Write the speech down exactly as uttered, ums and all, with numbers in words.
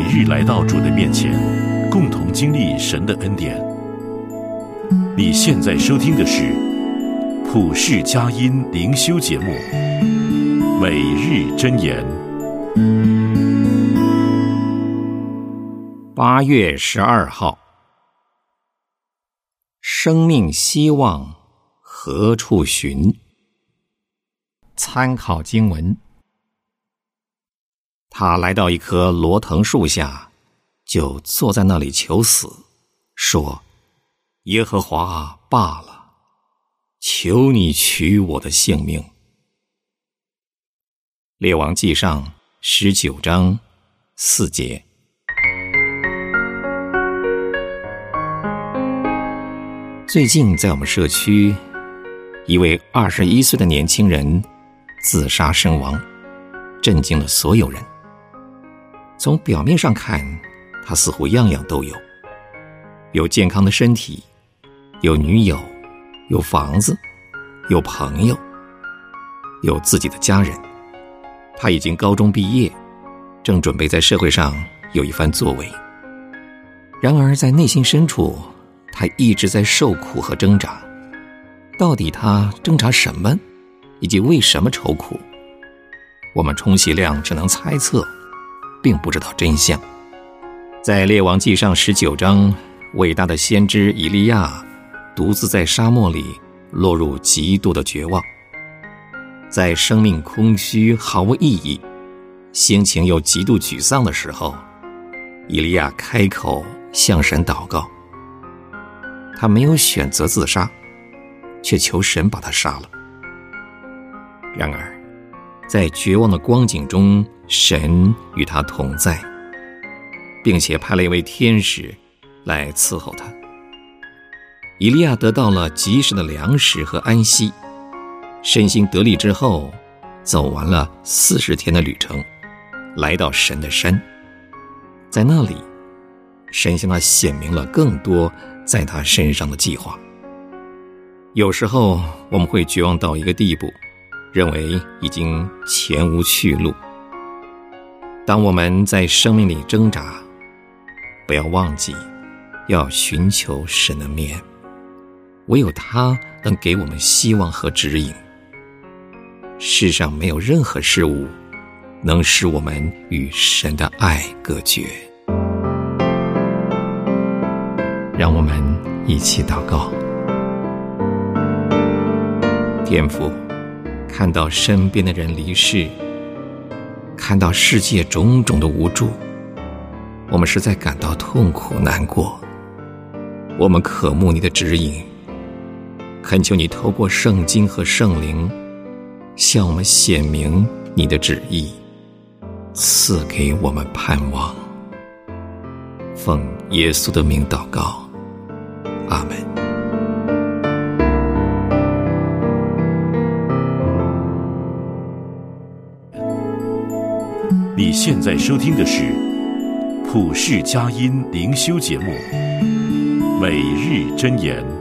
日来到主的面前，共同经历神的恩典。你现在收听的是普世佳音灵修节目《每日箴言》。 八月十二号，生命希望何处寻？参考经文。他来到一棵罗藤树下，就坐在那里求死，说：耶和华啊，罢了，求你取我的性命。列王纪上十九章四节。最近在我们社区，一位二十一岁的年轻人自杀身亡，震惊了所有人。从表面上看，他似乎样样都有，有健康的身体，有女友，有房子，有朋友，有自己的家人。他已经高中毕业，正准备在社会上有一番作为。然而在内心深处，他一直在受苦和挣扎。到底他挣扎什么，以及为什么愁苦，我们充其量只能猜测，并不知道真相。在列王纪上十九章，伟大的先知以利亚独自在沙漠里落入极度的绝望。在生命空虚毫无意义，心情又极度沮丧的时候，以利亚开口向神祷告。他没有选择自杀，却求神把他杀了。然而在绝望的光景中，神与他同在，并且派了一位天使来伺候他。以利亚得到了及时的粮食和安息，身心得力之后，走完了四十天的旅程，来到神的山。在那里，神向他显明了更多在他身上的计划。有时候我们会绝望到一个地步，认为已经前无去路。当我们在生命里挣扎，不要忘记要寻求神的面，唯有他能给我们希望和指引。世上没有任何事物能使我们与神的爱隔绝。让我们一起祷告。天父，看到身边的人离世，看到世界种种的无助，我们实在感到痛苦难过。我们渴慕你的指引，恳求你透过圣经和圣灵向我们显明你的旨意，赐给我们盼望。奉耶稣的名祷告，阿们。 你现在收听的是普世佳音灵修节目《每日箴言》。